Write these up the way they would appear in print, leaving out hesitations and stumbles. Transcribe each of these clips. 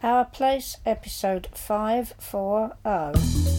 Our Place, episode 540.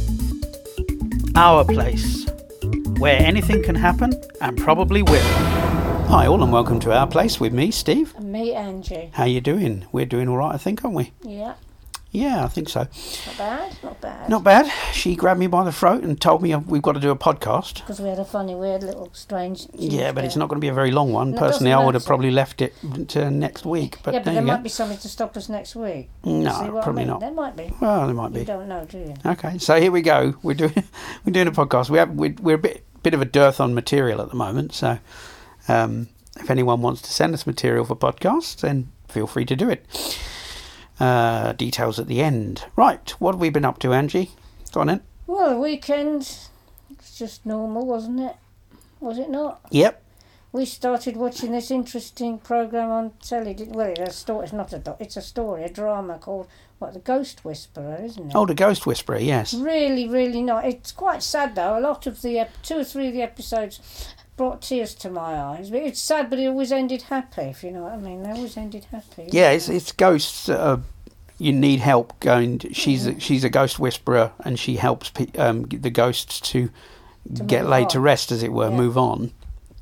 Our Place, where anything can happen and probably will. Hi all and welcome to Our Place with me, Steve. And me, Angie. How you doing? We're doing all right, I think, aren't we? Yeah. Yeah, I think so. Not bad, not bad. Not bad. She grabbed me by the throat and told me we've got to do a podcast. Because we had a funny, weird little strange... Yeah, but it's not going to be a very long one. No, Personally, I would have matter. probably left it to next week. But yeah, but there there you might go. be something to stop us next week. No, See what probably I mean? not. There might be. Well, there might You be. don't know, do you? Okay, so here we go. We're doing a podcast. We're a bit of a dearth on material at the moment. So if anyone wants to send us material for podcasts, then feel free to do it. Details at the end. Right, what have we been up to, Angie? Go on then. Well, the weekend was just normal, wasn't it? Was it not? Yep. We started watching this interesting programme on telly. It's a story. It's not it's a story, a drama called The Ghost Whisperer, isn't it? Oh, The Ghost Whisperer, yes. Really, really not. It's quite sad though. A lot of the 2 or 3 of the episodes brought tears to my eyes. But it's sad, but it always ended happy. If you know what I mean, they always ended happy. Yeah, it's ghosts. You need help going. She's a ghost whisperer, and she helps the ghosts to get move laid on. to rest, as it were, Yeah. move on.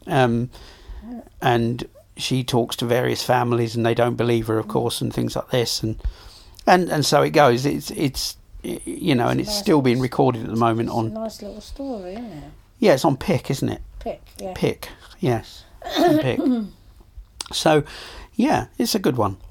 And she talks to various families, and they don't believe her, of course, and things like this, and so it goes. It's you know, and it's nice still being little- recorded at the moment It's a on. nice little story, isn't it? Yeah, it's on Pick, isn't it? Pick, yeah. Pick, yes, on Pick. So, yeah, it's a good one.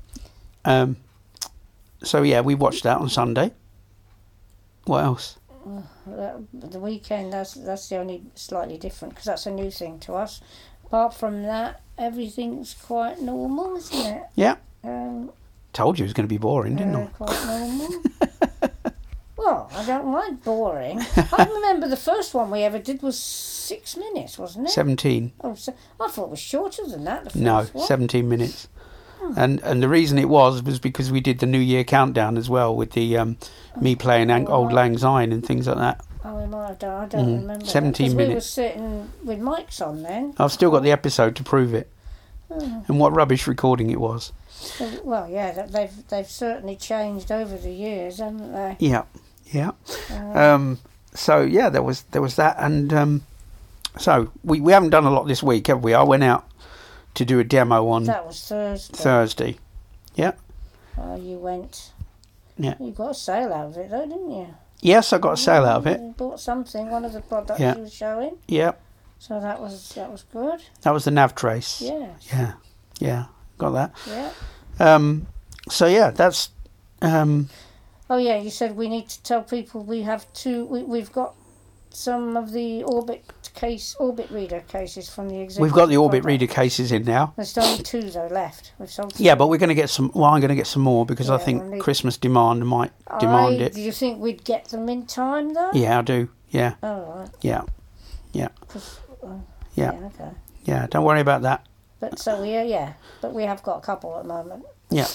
So yeah, we watched that on Sunday. What else? The weekend, that's the only slightly different because that's a new thing to us. Apart from that, everything's quite normal, isn't it? Yeah, Um, told you it was going to be boring, didn't I? Quite normal. Well, I don't mind boring. I remember the first one we ever did was 6 minutes, wasn't it? 17. Oh, so I thought it was shorter than that. The first No, one. 17 minutes. And the reason it was because we did the New Year countdown as well with the me playing Old Lang Syne and things like that. Oh, we might have done. I don't remember. 17 We were minutes. sitting with mics on then. I've still got the episode to prove it. And what rubbish recording it was. Well, yeah, they've certainly changed over the years, haven't they? Yeah, yeah. So yeah, there was that, and so we haven't done a lot this week, have we? I went out to do a demo on That was Thursday. Thursday. Yeah. You went. Yeah. You got a sale out of it, though, didn't you? Yes, I got a sale out of it. You bought something, one of the products Yeah. you were showing. Yeah. So that was good. That was the Nav Trace. Yeah. Yeah. Yeah. Got that. Yeah. So yeah, that's Oh yeah, you said we need to tell people we have we've got some of the orbit reader cases from the exhibit. we've got the orbit product. reader cases in now. There's only 2 though left. We've sold 2. Yeah, but we're going to get some. Well, I'm going to get some more because I Yeah, think we'll need- Christmas demand might demand it. Do you think we'd get them in time though? Yeah, I do. Yeah, Oh right. yeah, yeah, 'Cause, yeah, okay. yeah. Don't worry about that. But but we have got a couple at the moment. Yeah.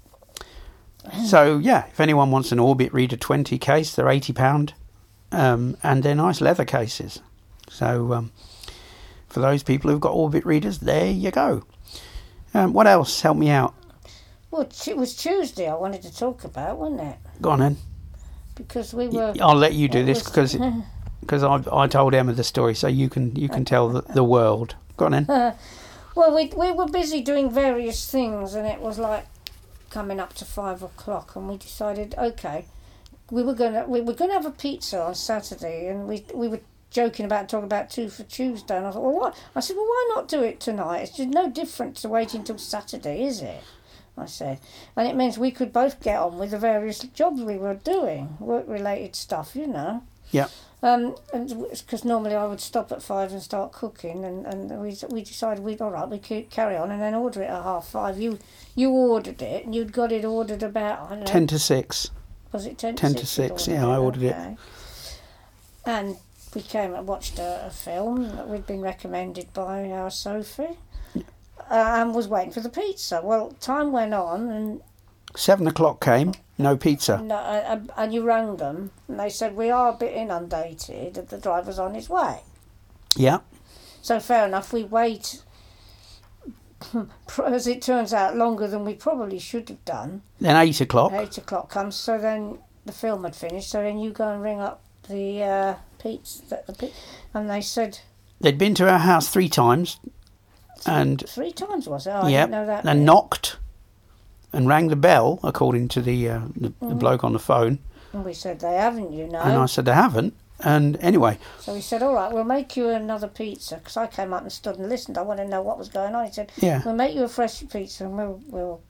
So yeah, if anyone wants an Orbit Reader 20 case, they're £80, and they're nice leather cases. So for those people who've got Orbit readers, there you go. What else? Help me out. Well, it was Tuesday I wanted to talk about, wasn't it? Go on then. Because we were. I'll let you do it this was- because I told Emma the story, so you can tell the world. Go on then. Well, we were busy doing various things, and it was like coming up to 5 o'clock, and we decided, okay, we were gonna have a pizza on Saturday, and we were talking about 2 for Tuesday, and I thought, well, what? I said, well, why not do it tonight? It's just no different to waiting till Saturday, is it? I said, and it means we could both get on with the various jobs we were doing, work-related stuff, you know. Yeah. And because normally I would stop at 5 and start cooking, and we decided we could carry on and then order it at 5:30. You ordered it, and you'd got it ordered about, I don't know, 10 to 6. was it 10 10 to 6, yeah, I ordered it. And we came and watched a film that we'd been recommended by our Sophie, and was waiting for the pizza. Well, time went on, and 7 o'clock came, no pizza. and you rang them, and they said, we are a bit inundated, and the driver's on his way. Yeah. So fair enough, we wait as it turns out, longer than we probably should have done. Then 8 o'clock. 8 o'clock comes, so then the film had finished, so then you go and ring up the Pete's, and they said... They'd been to our house 3 times, and... 3 times, was it? Oh, I didn't know that. And knocked and rang the bell, according to the bloke on the phone. And we said, they haven't, you know. And I said, they haven't. And anyway... So he said, all right, we'll make you another pizza, because I came up and stood and listened. I wanted to know what was going on. He said, we'll make you a fresh pizza and we'll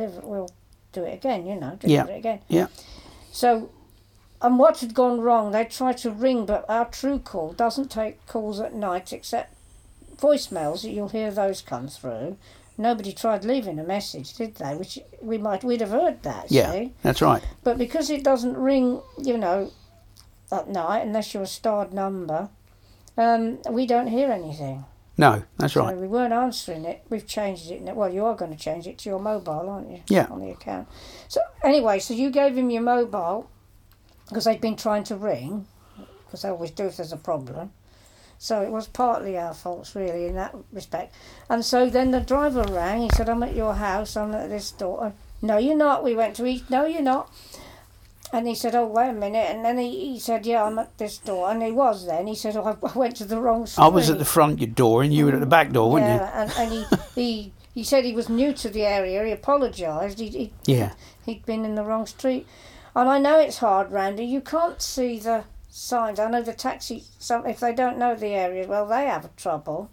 do it again, you know, deliver it again. Yeah. So, and what had gone wrong, they tried to ring, but our True Call doesn't take calls at night except voicemails. You'll hear those come through. Nobody tried leaving a message, did they? Which we'd have heard that, see? That's right. But because it doesn't ring, you know, at night, unless you're a starred number, we don't hear anything. No, that's right. So we weren't answering it. We've changed it. Well, you are going to change it to your mobile, aren't you? Yeah. On the account. So anyway, so you gave him your mobile because they'd been trying to ring, because they always do if there's a problem. So it was partly our faults, really, in that respect. And so then the driver rang. He said, I'm at your house. I'm at this door. No, you're not. We went to eat. No, you're not. And he said, oh, wait a minute. And then he said, yeah, I'm at this door. And he was then. He said, oh, I went to the wrong street. I was at the front door and you were at the back door, weren't you? Yeah, and he said he was new to the area. He apologised. He'd been in the wrong street. And I know it's hard, Randy. You can't see the signs. I know the taxi, if they don't know the area, well, they have trouble.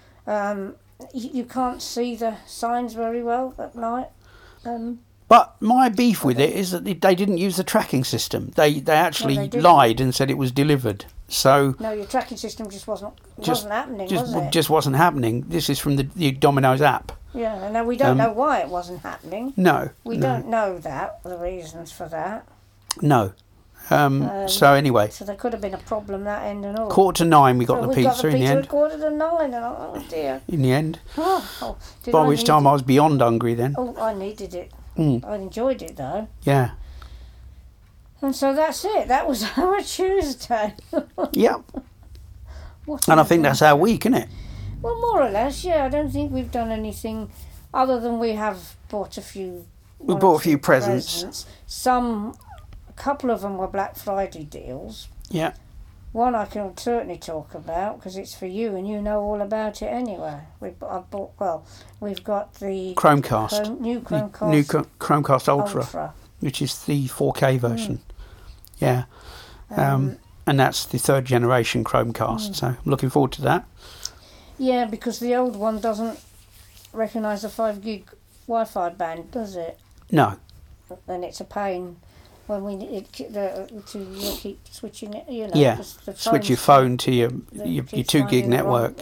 You can't see the signs very well at night. But my beef with it is that they didn't use the tracking system. They actually lied and said it was delivered. So no, your tracking system just wasn't happening, was it? Just wasn't happening. This is from the Domino's app. Yeah, and we don't know why it wasn't happening. No. We don't know the reasons for that. No. So anyway. So there could have been a problem that end and all. 8:45 we got the pizza in the end. 8:45, and oh dear. In the end. Oh, by which time I was beyond hungry then. Oh, I needed it. I enjoyed it though. Yeah. And so that's it. That was our Tuesday. Yep. And I think that's our week, isn't it? Well, more or less, yeah. I don't think we've done anything other than we have bought a few. We bought a few presents. A couple of them were Black Friday deals. Yeah. One I can certainly talk about because it's for you and you know all about it anyway. We've got the Chromecast. New Chromecast. New Chromecast Ultra, which is the 4K version. Yeah. And that's the 3rd generation Chromecast. So I'm looking forward to that. Yeah, because the old one doesn't recognise the 5 gig Wi-Fi band, does it? No. And it's a pain when we to keep switching it, you know. Yeah, switch your phone to your 2 gig network.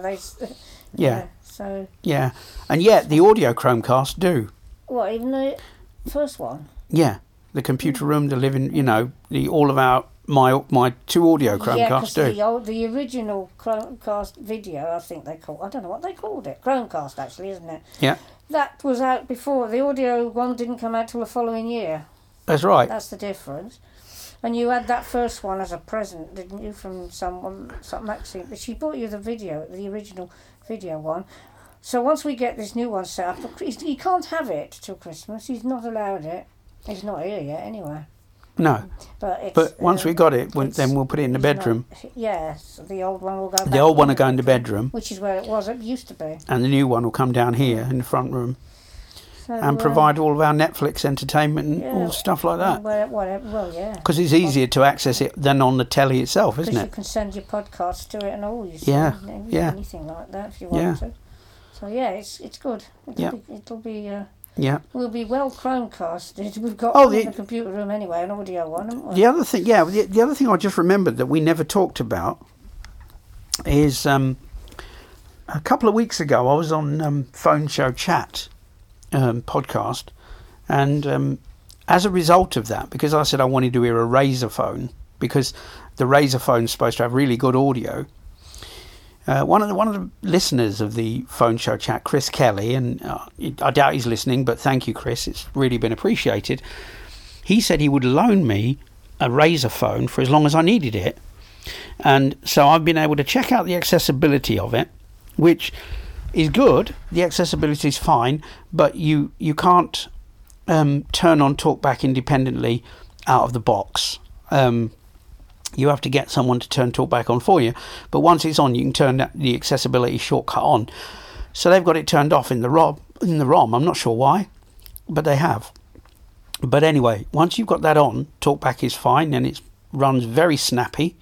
So. Yeah, and yet the audio Chromecast do. What, even the first one? Yeah, the computer room, the living, you know, all of my 2 audio Chromecasts do. Yeah, the original Chromecast video, I think they called. I don't know what they called it. Chromecast, actually, isn't it? Yeah. That was out before. The audio one didn't come out till the following year. That's right. That's the difference. And you had that first one as a present, didn't you, from Maxine? But she bought you the original video one. So once we get this new one set up, he can't have it till Christmas. He's not allowed it. He's not here yet, anyway. No. But once we got it, then we'll put it in the bedroom. Yes, the old one will go back. The old one will go in the bedroom. Which is where it used to be. And the new one will come down here in the front room. So, and provide all of our Netflix entertainment and all stuff like that. Well, yeah. Because it's easier to access it than on the telly itself, isn't it? Because you can send your podcast to it and all. Anything like that if you want to. So yeah, it's good. It'll be. We'll be well Chromecasted. We've got in the computer room anyway, an audio one, haven't we? The other thing, the other thing I just remembered that we never talked about is a couple of weeks ago I was on Phone Show Chat. Podcast, and as a result of that, because I said I wanted to hear a Razer phone because the Razer phone is supposed to have really good audio. One of the listeners of the Phone Show Chat, Chris Kelly, and I doubt he's listening, but thank you, Chris. It's really been appreciated. He said he would loan me a Razer phone for as long as I needed it, and so I've been able to check out the accessibility of it, which is good. The accessibility is fine, but you can't turn on TalkBack independently out of the box. You have to get someone to turn TalkBack on for you. But once it's on, you can turn the accessibility shortcut on. So they've got it turned off in the ROM. I'm not sure why, but they have. But anyway, once you've got that on, TalkBack is fine, and it runs very snappy.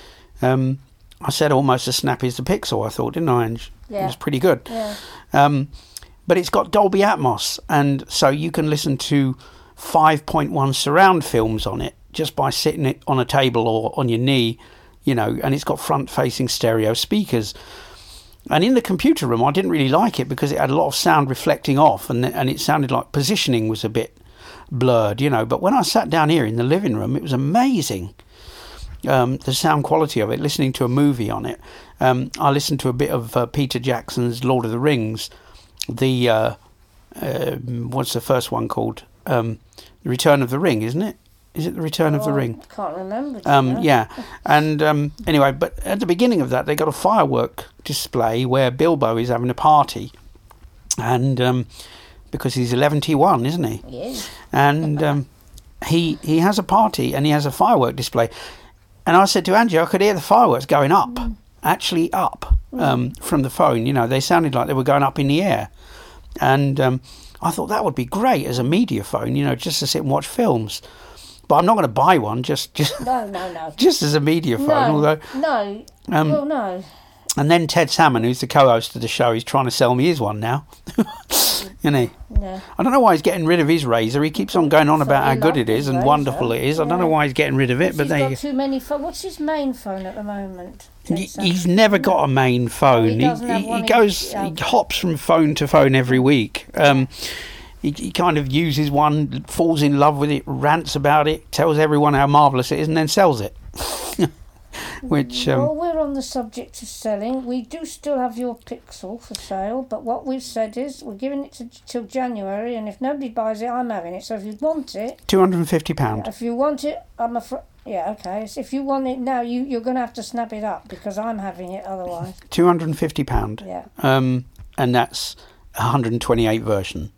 I said almost as snappy as the Pixel, I thought, didn't I, Ange? Yeah. It was pretty good. Yeah. But it's got Dolby Atmos, and so you can listen to 5.1 surround films on it just by sitting it on a table or on your knee, and it's got front-facing stereo speakers. And in the computer room, I didn't really like it because it had a lot of sound reflecting off, and it sounded like positioning was a bit blurred, But when I sat down here in the living room, it was amazing. The sound quality of it, listening to a movie on it. I listened to a bit of Peter Jackson's Lord of the Rings. The what's the first one called? The Return of the Ring, isn't it? Is it The Return of the Ring? I can't remember. Yeah. And anyway, but at the beginning of that, they got a firework display where Bilbo is having a party. And because he's 11-1, isn't he? He is. And he has a party and he has a firework display. And I said to Angie, I could hear the fireworks going up, actually up from the phone. They sounded like they were going up in the air. And I thought that would be great as a media phone, just to sit and watch films. But I'm not going to buy one just No. just as a media phone. No. No. And then Ted Salmon, who's the co-host of the show, he's trying to sell me his one now. Isn't he? Yeah. I don't know why he's getting rid of his Razor. He keeps on going on about how good it is and wonderful it is. I don't know why he's getting rid of it, but he's got too many phones. What's his main phone at the moment? He's never got a main phone. He hops from phone to phone every week. He kind of uses one, falls in love with it, rants about it, tells everyone how marvellous it is, and then sells it. Well, we're on the subject of selling. We do still have your Pixel for sale, but what we've said is we're giving it till January, and if nobody buys it, I'm having it. So if you want it, £250. If you want it, I'm afraid. Yeah, okay. So if you want it now, you're going to have to snap it up because I'm having it otherwise. £250. Yeah. And that's 128 version.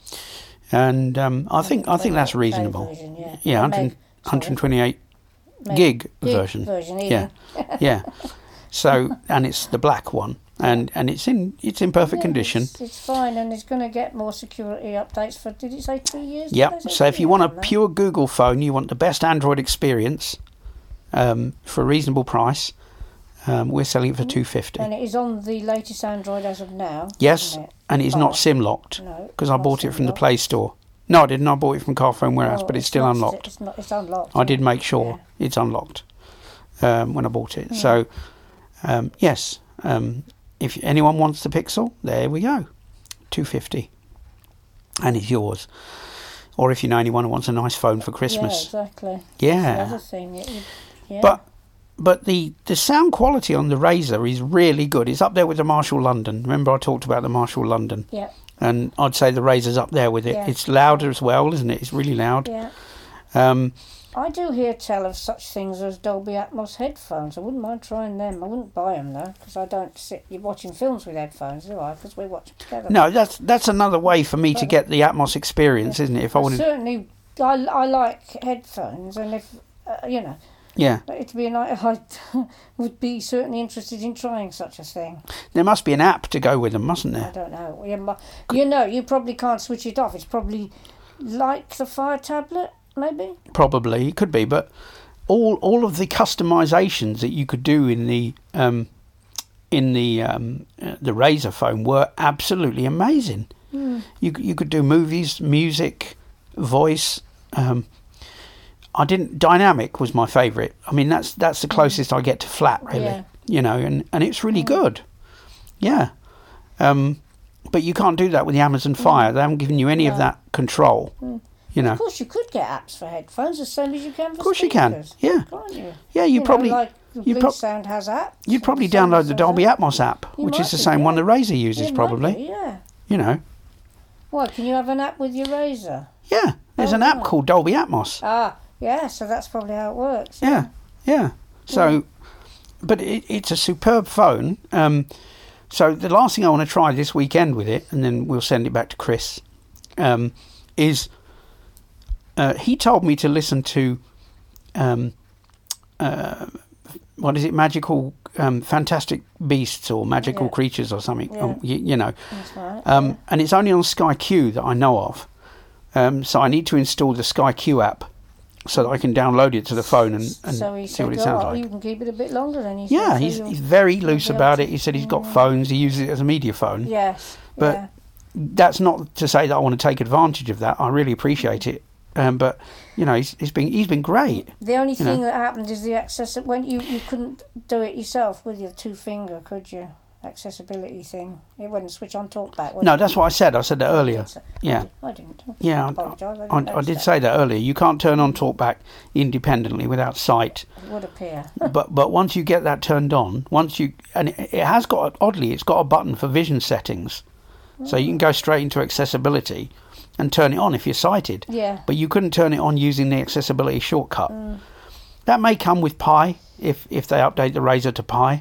And I think that's reasonable. Version, yeah. Yeah, 128 gig version. Yeah. Yeah. So, and it's the black one, and it's in perfect condition. It's fine, and it's going to get more security updates for. Did it say 2 years? Yep. So if you want a pure Google phone, you want the best Android experience for a reasonable price. We're selling it for $250. And it is on the latest Android as of now. Yes, isn't it? and it's not SIM locked because I bought it from the Play Store. No, I didn't. I bought it from Carphone Warehouse, but it's still unlocked. It's unlocked. I did make sure it's unlocked when I bought it. So, yes, if anyone wants the Pixel, there we go, $250, and it's yours. Or if you know anyone who wants a nice phone for Christmas, yeah, exactly. Yeah, that's the other thing. Yeah. But the sound quality on the Razr is really good. It's up there with the Marshall London. Remember I talked about the Marshall London? Yeah. And I'd say the Razr's up there with it. Yeah. It's louder as well, isn't it? It's really loud. Yeah. I do hear tell of such things as Dolby Atmos headphones. I wouldn't mind trying them. I wouldn't buy them though, because I don't sit watching films with headphones, do I? Because we watch together. No, that's another way for me to get the Atmos experience, isn't it? If I wanted, certainly, I like headphones, and if yeah, it'd be I would be certainly interested in trying such a thing. There must be an app to go with them, mustn't there? I don't know. You probably can't switch it off. It's probably like the Fire tablet. Maybe. Probably it could be, but all of the customizations that you could do in the Razr phone were absolutely amazing. You could do movies, music, voice. Dynamic was my favourite. I mean, that's the closest I get to flat, really. Yeah. And it's really good. Yeah. But you can't do that with the Amazon Fire. They haven't given you any of that control. Of course, you could get apps for headphones the same as you can for speakers. Of course you can, yeah. Can't you? Yeah, you probably... Blue Sound has apps. You'd probably download the Dolby Atmos app, which is the same one the Razr uses, probably. Yeah. Why, can you have an app with your Razr? Yeah, there's an app called Dolby Atmos. Ah, yeah, so that's probably how it works. Yeah. So, but it's a superb phone. So the last thing I want to try this weekend with it, and then we'll send it back to Chris, is he told me to listen to what is it, magical, fantastic beasts or magical creatures or something. You know, That's right. and it's only on Sky Q that I know of. So I need to install the Sky Q app so that I can download it to the phone and So he see said, what it sounds "Oh, like. you can keep it a bit longer then." He Yeah, said, he's so very loose be able about to- it. He said he's got phones. He uses it as a media phone. Yes. But yeah. That's not to say that I want to take advantage of that. I really appreciate it. But you know, he's been great. The only you know. thing that happened is the access. When you couldn't do it yourself with your 2 finger, could you? Accessibility thing. It wouldn't switch on talkback. would No, it? that's what I said. I said that earlier. Yeah. I didn't. Yeah, Apologise. I did say that earlier. You can't turn on talkback independently without sight. It would appear. but once you get that turned on, it has got, oddly, it's got a button for vision settings, so you can go straight into accessibility and turn it on if you're sighted. Yeah. But you couldn't turn it on using the accessibility shortcut. That may come with Pi if they update the Razr to Pi,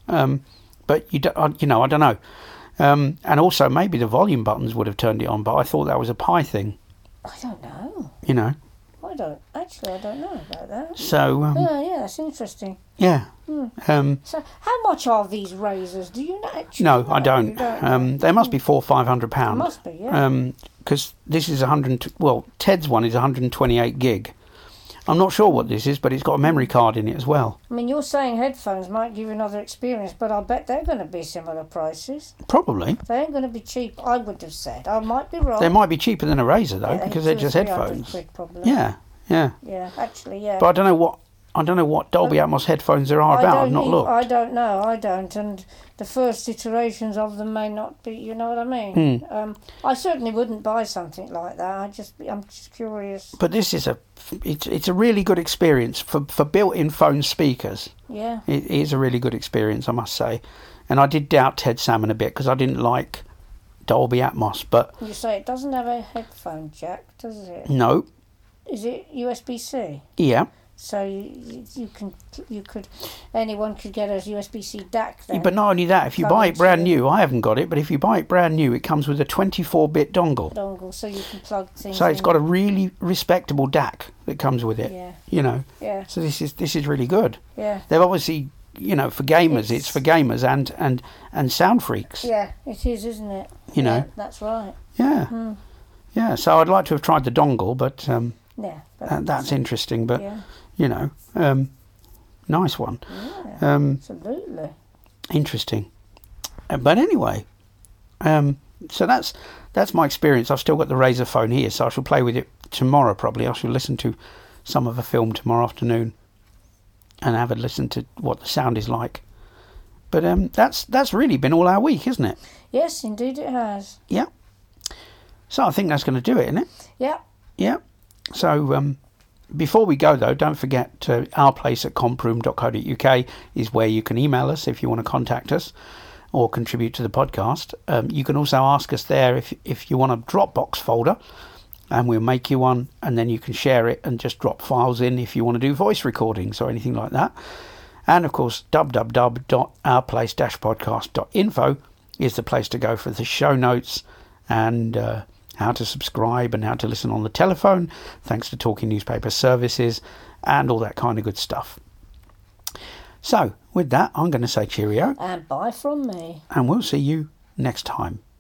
but I don't know. And also maybe the volume buttons would have turned it on, but I thought that was a Pi thing. I don't know. You know. I don't know about that. So Yeah, that's interesting. yeah. So, how much are these razors? Do you know? Actually No, know? I You don't. know? They must be £400-500. Must be, yeah. Because this is 100. Well, Ted's one is 128 gig. I'm not sure what this is, but it's got a memory card in it as well. I mean, you're saying headphones might give you another experience, but I bet they're going to be similar prices. Probably. They ain't going to be cheap, I would have said. I might be wrong. They might be cheaper than a Razr though, Yeah, because they're 200 just or 300 headphones. quid probably. Yeah. Yeah, actually, yeah. But I don't know what Dolby Atmos headphones there are about. I've not looked. I don't know. And the first iterations of them may not be. You know what I mean? I certainly wouldn't buy something like that. I'm just curious. But this is it's a really good experience for built-in phone speakers. Yeah. It is a really good experience, I must say. And I did doubt Ted Salmon a bit because I didn't like Dolby Atmos, but You say it doesn't have a headphone jack, does it? no, Is it USB-C? yeah. So anyone could get a USB-C DAC then. But not only that, if you buy it brand new, I haven't got it, but if you buy it brand new, it comes with a 24-bit dongle. So you can plug things So it's in. got a really respectable DAC that comes with it. Yeah. You know. Yeah. So this is really good. Yeah. They've obviously, for gamers, it's for gamers and sound freaks. Yeah, it is, isn't it? You know. Yeah, that's right. Yeah. Yeah. So I'd like to have tried the dongle, but Yeah. But that's interesting. But yeah. nice one. Yeah. Absolutely. Interesting. But anyway, so that's my experience. I've still got the Razr phone here, so I shall play with it tomorrow probably. I shall listen to some of a film tomorrow afternoon and have a listen to what the sound is like. But that's really been all our week, isn't it? Yes, indeed it has. Yeah. So I think that's going to do it, isn't it? Yeah. Yeah. So before we go, though, don't forget ourplace@comproom.co.uk is where you can email us if you want to contact us or contribute to the podcast. You can also ask us there if you want a Dropbox folder, and we'll make you one, and then you can share it and just drop files in if you want to do voice recordings or anything like that. And, of course, www.ourplace-podcast.info is the place to go for the show notes and how to subscribe and how to listen on the telephone, thanks to Talking Newspaper Services and all that kind of good stuff. So, with that, I'm going to say cheerio. And bye from me. And we'll see you next time.